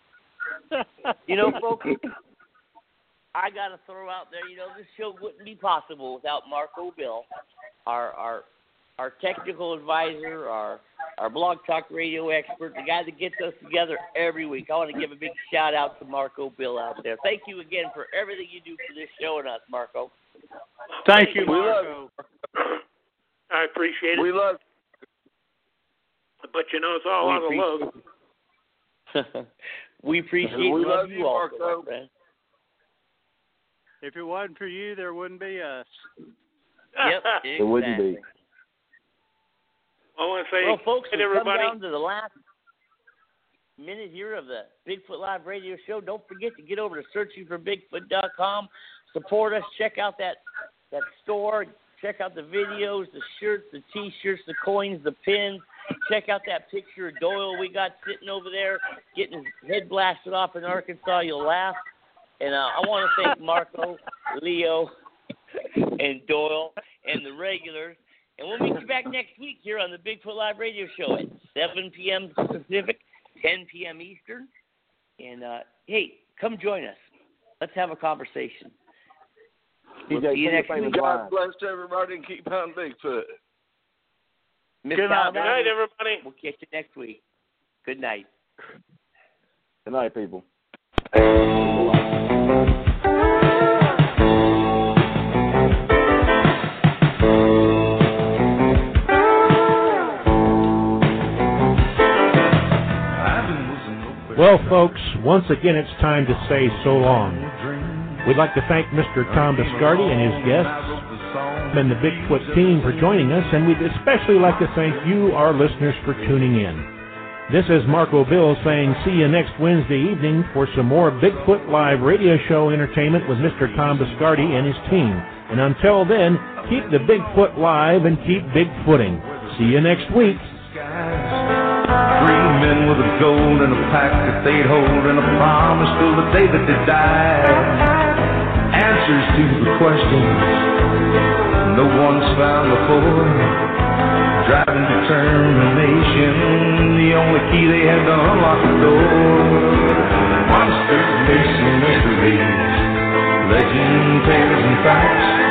Folks, I got to throw out there, this show wouldn't be possible without Marco Bill, our technical advisor, our Blog Talk Radio expert, the guy that gets us together every week. I want to give a big shout-out to Marco Bill out there. Thank you again for everything you do for this show and us, Marco. Thank you, Marco. I appreciate it. We love it. But, it's all out of love. We appreciate and love you all, Marco. friend. If it wasn't for you, there wouldn't be us. Yep, exactly. There wouldn't be. I want to say, folks, we've everybody, come down to the last minute here of the Bigfoot Live Radio Show. Don't forget to get over to searchingforbigfoot.com. Support us. Check out that store. Check out the videos, the shirts, the T-shirts, the coins, the pins. Check out that picture of Doyle we got sitting over there getting his head blasted off in Arkansas. You'll laugh. And I want to thank Marco, Leo, and Doyle, and the regulars. And we'll meet you back next week here on the Bigfoot Live Radio Show at 7 p.m. Pacific, 10 p.m. Eastern. And, hey, come join us. Let's have a conversation. We'll see you next week. God bless everybody and keep hunting Bigfoot. Good night, everybody. We'll catch you next week. Good night. Good night, people. Well, folks, once again, it's time to say so long. We'd like to thank Mr. Tom Biscardi and his guests and the Bigfoot team for joining us, and we'd especially like to thank you, our listeners, for tuning in. This is Marco Bill saying see you next Wednesday evening for some more Bigfoot Live radio show entertainment with Mr. Tom Biscardi and his team. And until then, keep the Bigfoot live and keep Bigfooting. See you next week. 3 men with a gold and a pack that they'd hold and a promise till the day that they died. Answers to the questions no one's found before. Driving determination, the only key they had to unlock the door. Monsters, myths, and mysteries, legend, tales, and facts.